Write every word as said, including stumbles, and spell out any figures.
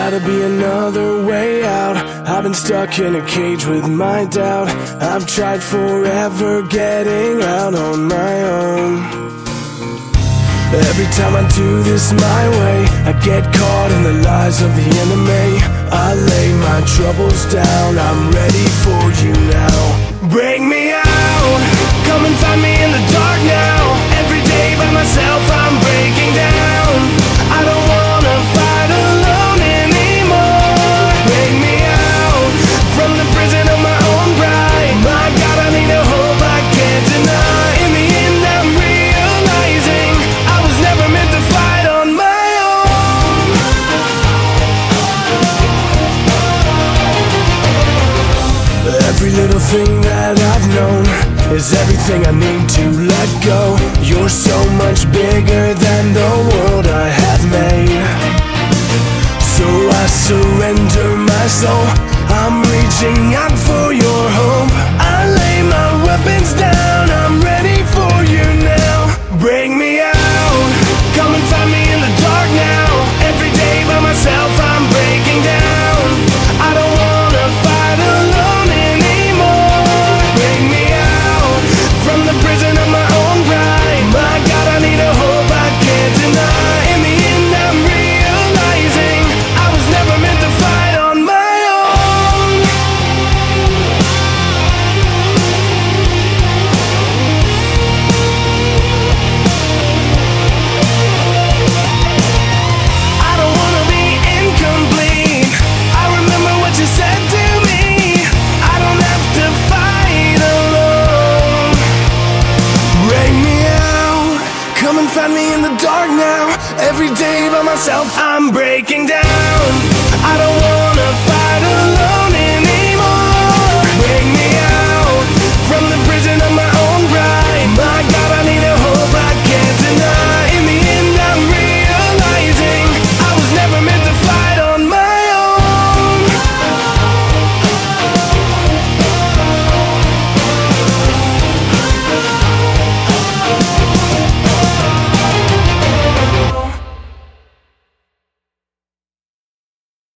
gotta be another way out. I've been stuck in a cage with my doubt. I've tried forever getting out on my own. Every time I do this my way, I get caught in the lies of the enemy. I lay my troubles down, I'm ready for you now. Bring me out, come and find me in the dark now. Every day by myself I'm breaking down. I don't wanna fight alone anymore. Bring me out from the prison of my own pride. My God, I need a hope I can't deny. In the end I'm realizing I was never meant to fight on my own. Every little thing that I've known is everything I need to let go. You're so much bigger than the world I have made. So I surrender my soul, I'm reaching out for your hope. I lay my weapons down, I'm ready for you now. Bring me out, come and find me in the dark now. Every day by myself I'm breaking down. I don't wanna fight alone anymore. Bring me out from the prison of my own pride. My God, I need a hope I can't deny. In the end I'm realizing I was never meant to fight on my own. I don't wanna be incomplete. I remember what you said to me. I don't have to fight alone. Bring me out, come and find me in the dark now. Every day by myself I'm breaking down. I don't want